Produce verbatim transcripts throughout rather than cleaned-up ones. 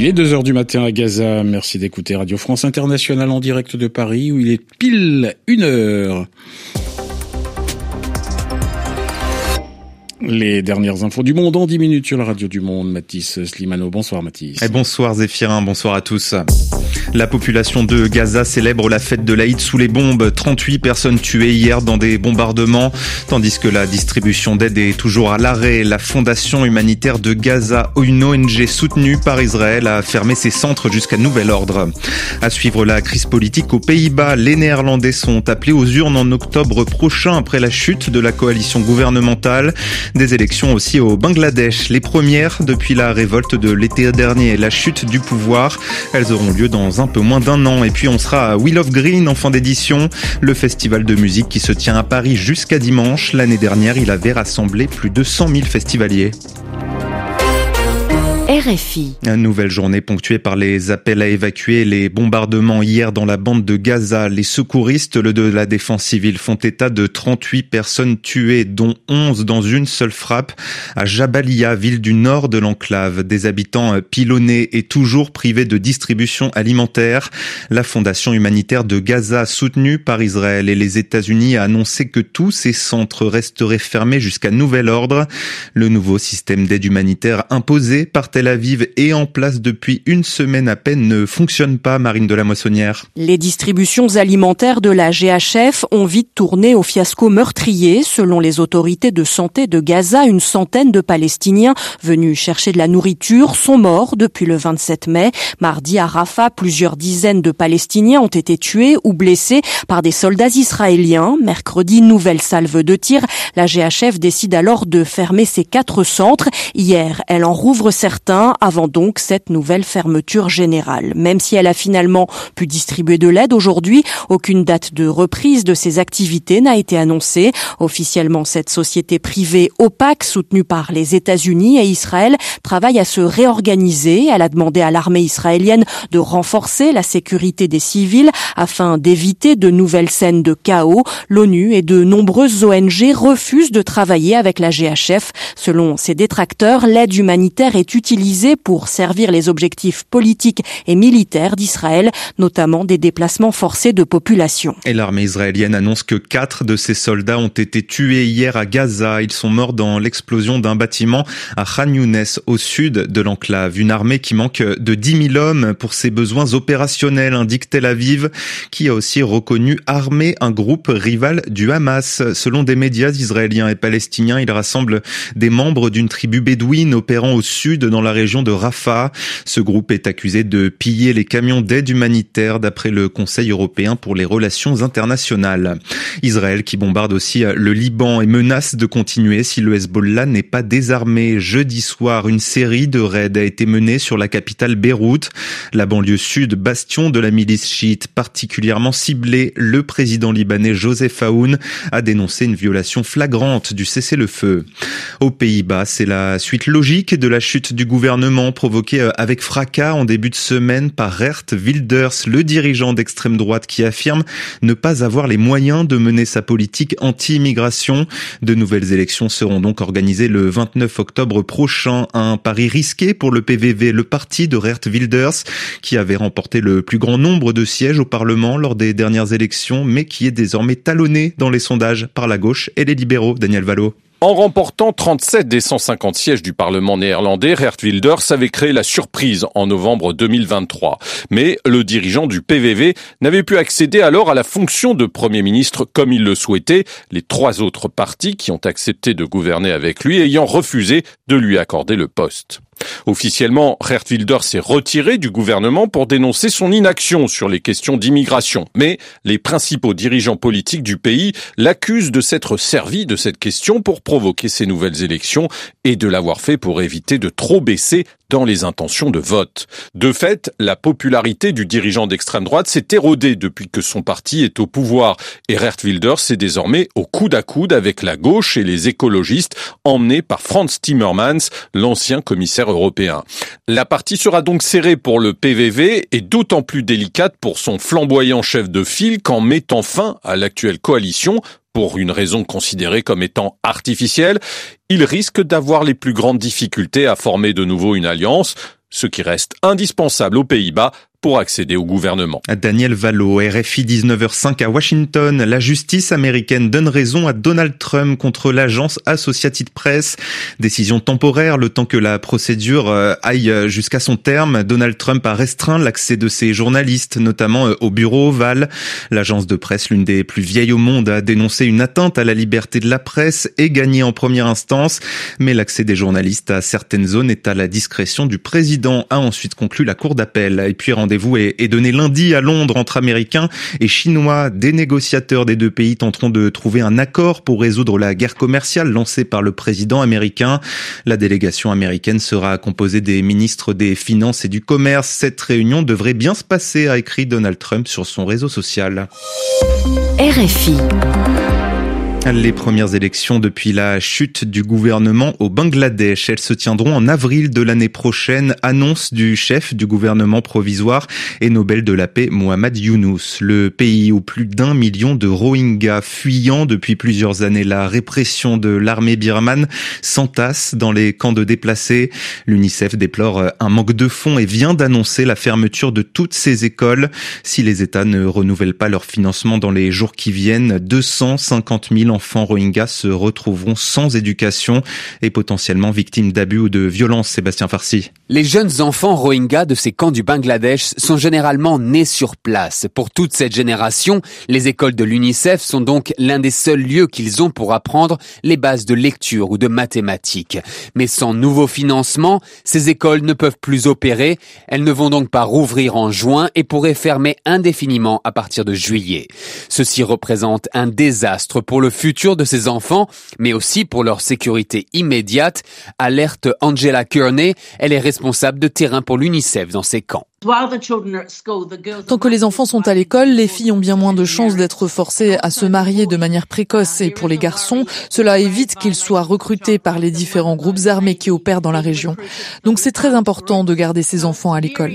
Il est deux heures du matin à Gaza. Merci d'écouter Radio France Internationale en direct de Paris où il est pile une heure. Les dernières infos du monde en dix minutes sur la radio du monde. Mathis Slimano. Bonsoir Mathis. Et bonsoir Zéphirin, bonsoir à tous. La population de Gaza célèbre la fête de l'Aïd sous les bombes. trente-huit personnes tuées hier dans des bombardements, tandis que la distribution d'aide est toujours à l'arrêt. La Fondation humanitaire de Gaza, une O N G soutenue par Israël, a fermé ses centres jusqu'à nouvel ordre. À suivre la crise politique aux Pays-Bas, les Néerlandais sont appelés aux urnes en octobre prochain après la chute de la coalition gouvernementale. Des élections aussi au Bangladesh, les premières depuis la révolte de l'été dernier et la chute du pouvoir. Elles auront lieu dans un peu moins d'un an. Et puis on sera à Wheel of Green en fin d'édition, le festival de musique qui se tient à Paris jusqu'à dimanche. L'année dernière, il avait rassemblé plus de cent mille festivaliers. R F I. Une nouvelle journée ponctuée par les appels à évacuer, les bombardements hier dans la bande de Gaza. Les secouristes le de la défense civile font état de trente-huit personnes tuées, dont onze dans une seule frappe à Jabalia, ville du nord de l'enclave. Des habitants pilonnés et toujours privés de distribution alimentaire. La Fondation humanitaire de Gaza, soutenue par Israël et les États-Unis, a annoncé que tous ces centres resteraient fermés jusqu'à nouvel ordre. Le nouveau système d'aide humanitaire imposé par Tel Aviv et en place depuis une semaine à peine ne fonctionne pas, Marine de la Moissonnière. Les distributions alimentaires de la G H F ont vite tourné au fiasco meurtrier. Selon les autorités de santé de Gaza, une centaine de Palestiniens venus chercher de la nourriture sont morts depuis le vingt-sept mai. Mardi à Rafah, plusieurs dizaines de Palestiniens ont été tués ou blessés par des soldats israéliens. Mercredi, nouvelle salve de tir. La G H F décide alors de fermer ses quatre centres. Hier, elle en rouvre certains avant donc cette nouvelle fermeture générale. Même si elle a finalement pu distribuer de l'aide aujourd'hui, aucune date de reprise de ses activités n'a été annoncée. Officiellement, cette société privée opaque, soutenue par les États-Unis et Israël, travaille à se réorganiser. Elle a demandé à l'armée israélienne de renforcer la sécurité des civils afin d'éviter de nouvelles scènes de chaos. L'ONU et de nombreuses O N G refusent de travailler avec la G H F. Selon ses détracteurs, l'aide humanitaire est utilisée pour servir les objectifs politiques et militaires d'Israël, notamment des déplacements forcés de population. Et l'armée israélienne annonce que quatre de ses soldats ont été tués hier à Gaza. Ils sont morts dans l'explosion d'un bâtiment à Khan Younes, au sud de l'enclave. Une armée qui manque de dix mille hommes pour ses besoins opérationnels, indique Tel Aviv, qui a aussi reconnu armer un groupe rival du Hamas. Selon des médias israéliens et palestiniens, il rassemble des membres d'une tribu bédouine opérant au sud dans la région de Rafah. Ce groupe est accusé de piller les camions d'aide humanitaire d'après le Conseil européen pour les relations internationales. Israël qui bombarde aussi le Liban et menace de continuer si le Hezbollah n'est pas désarmé. Jeudi soir, une série de raids a été menée sur la capitale Beyrouth. La banlieue sud, bastion de la milice chiite particulièrement ciblée, le président libanais Joseph Aoun a dénoncé une violation flagrante du cessez-le-feu. Aux Pays-Bas, c'est la suite logique de la chute du gouvernement provoquée avec fracas en début de semaine par Geert Wilders, le dirigeant d'extrême droite qui affirme ne pas avoir les moyens de mener sa politique anti-immigration. De nouvelles élections seront donc organisées le vingt-neuf octobre prochain. Un pari risqué pour le P V V, le parti de Geert Wilders, qui avait remporté le plus grand nombre de sièges au Parlement lors des dernières élections, mais qui est désormais talonné dans les sondages par la gauche et les libéraux. Daniel Vallot. En remportant trente-sept des cent cinquante sièges du Parlement néerlandais, Geert Wilders avait créé la surprise en novembre deux mille vingt-trois. Mais le dirigeant du P V V n'avait pu accéder alors à la fonction de Premier ministre comme il le souhaitait, les trois autres partis qui ont accepté de gouverner avec lui ayant refusé de lui accorder le poste. Officiellement, Geert Wilders s'est retiré du gouvernement pour dénoncer son inaction sur les questions d'immigration. Mais les principaux dirigeants politiques du pays l'accusent de s'être servi de cette question pour provoquer ces nouvelles élections et de l'avoir fait pour éviter de trop baisser dans les intentions de vote. De fait, la popularité du dirigeant d'extrême droite s'est érodée depuis que son parti est au pouvoir et Geert Wilders est désormais au coude à coude avec la gauche et les écologistes emmenés par Frans Timmermans, l'ancien commissaire européen. La partie sera donc serrée pour le P V V et d'autant plus délicate pour son flamboyant chef de file qu'en mettant fin à l'actuelle coalition, pour une raison considérée comme étant artificielle, il risque d'avoir les plus grandes difficultés à former de nouveau une alliance. ce qui reste indispensable aux Pays-Bas pour accéder au gouvernement. Daniel Valo, R F I, dix-neuf heures cinq à Washington. La justice américaine donne raison à Donald Trump contre l'agence Associated Press. Décision temporaire, le temps que la procédure aille jusqu'à son terme. Donald Trump a restreint l'accès de ses journalistes, notamment au bureau ovale. L'agence de presse, l'une des plus vieilles au monde, a dénoncé une atteinte à la liberté de la presse et gagné en première instance. Mais l'accès des journalistes à certaines zones est à la discrétion du président, a ensuite conclu la cour d'appel. Et puis rendez-vous est donné lundi à Londres entre Américains et Chinois. Des négociateurs des deux pays tenteront de trouver un accord pour résoudre la guerre commerciale lancée par le président américain. La délégation américaine sera composée des ministres des Finances et du Commerce. Cette réunion devrait bien se passer, a écrit Donald Trump sur son réseau social. R F I. Les premières élections depuis la chute du gouvernement au Bangladesh, elles se tiendront en avril de l'année prochaine, annonce du chef du gouvernement provisoire et Nobel de la paix Mohammad Yunus. Le pays où plus d'un million de Rohingyas fuyant depuis plusieurs années la répression de l'armée birmane s'entassent dans les camps de déplacés. L'UNICEF déplore un manque de fonds et vient d'annoncer la fermeture de toutes ces écoles. Si les États ne renouvellent pas leur financement dans les jours qui viennent, deux cent cinquante mille enfants Rohingyas se retrouveront sans éducation et potentiellement victimes d'abus ou de violences. Sébastien Farsi. Les jeunes enfants Rohingyas de ces camps du Bangladesh sont généralement nés sur place. Pour toute cette génération, les écoles de l'UNICEF sont donc l'un des seuls lieux qu'ils ont pour apprendre les bases de lecture ou de mathématiques. Mais sans nouveau financement, ces écoles ne peuvent plus opérer. Elles ne vont donc pas rouvrir en juin et pourraient fermer indéfiniment à partir de juillet. Ceci représente un désastre pour le futur de ces enfants, mais aussi pour leur sécurité immédiate, alerte Angela Kearney. Elle est responsable de terrain pour l'UNICEF dans ces camps. Tant que les enfants sont à l'école, les filles ont bien moins de chances d'être forcées à se marier de manière précoce. Et pour les garçons, cela évite qu'ils soient recrutés par les différents groupes armés qui opèrent dans la région. Donc c'est très important de garder ces enfants à l'école.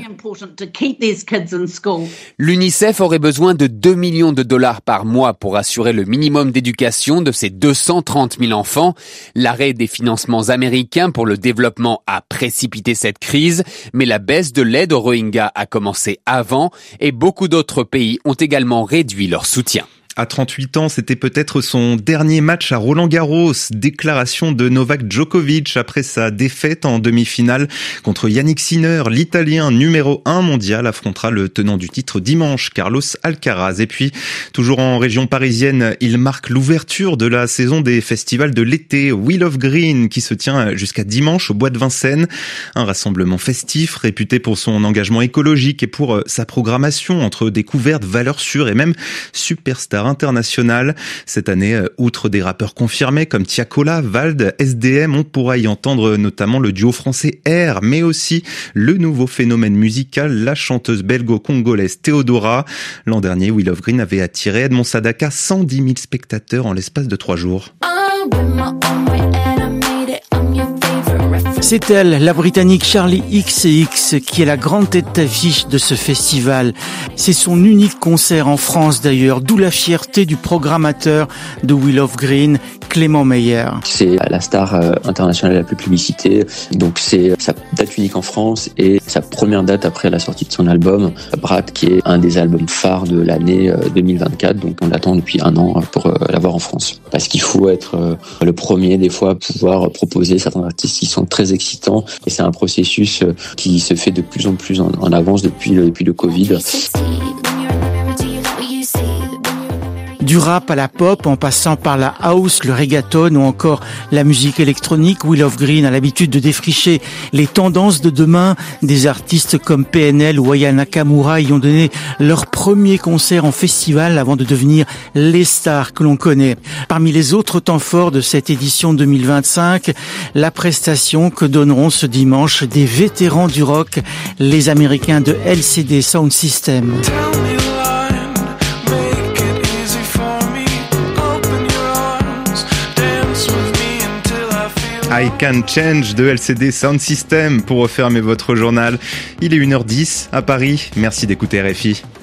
L'UNICEF aurait besoin de deux millions de dollars par mois pour assurer le minimum d'éducation de ces deux cent trente mille enfants. L'arrêt des financements américains pour le développement a précipité cette crise, mais la baisse de l'aide aux Rohingyas a commencé avant et beaucoup d'autres pays ont également réduit leur soutien. À trente-huit ans, c'était peut-être son dernier match à Roland-Garros. Déclaration de Novak Djokovic après sa défaite en demi-finale contre Yannick Sinner. L'Italien numéro un mondial affrontera le tenant du titre dimanche, Carlos Alcaraz. Et puis, toujours en région parisienne, il marque l'ouverture de la saison des festivals de l'été Wheel of Green qui se tient jusqu'à dimanche au Bois de Vincennes. Un rassemblement festif réputé pour son engagement écologique et pour sa programmation entre découvertes, valeurs sûres et même superstars international. Cette année, outre des rappeurs confirmés comme Tiakola, Vald, S D M, on pourra y entendre notamment le duo français R, mais aussi le nouveau phénomène musical, la chanteuse belgo-congolaise Théodora. L'an dernier, Wheel of Green avait attiré Edmond Sadaka cent dix mille spectateurs en l'espace de trois jours. C'est elle, la Britannique Charlie X C X, qui est la grande tête d'affiche de ce festival. C'est son unique concert en France d'ailleurs, d'où la fierté du programmateur de Wheel of Green, Clément Meyer. C'est la star internationale la plus publicitée, donc c'est sa date unique en France et sa première date après la sortie de son album, Brat, qui est un des albums phares de l'année deux mille vingt-quatre, donc on l'attend depuis un an pour l'avoir en France. Parce qu'il faut être le premier des fois à pouvoir proposer certains artistes qui sont très excitant et c'est un processus qui se fait de plus en plus en, en avance depuis le, depuis le Covid. Du rap à la pop, en passant par la house, le reggaeton ou encore la musique électronique, Wheel of Green a l'habitude de défricher les tendances de demain. Des artistes comme P N L ou Aya Nakamura y ont donné leur premier concert en festival avant de devenir les stars que l'on connaît. Parmi les autres temps forts de cette édition deux mille vingt-cinq, la prestation que donneront ce dimanche des vétérans du rock, les Américains de L C D Sound System. I Can Change de L C D Sound System pour refermer votre journal. Il est une heure dix à Paris. Merci d'écouter R F I.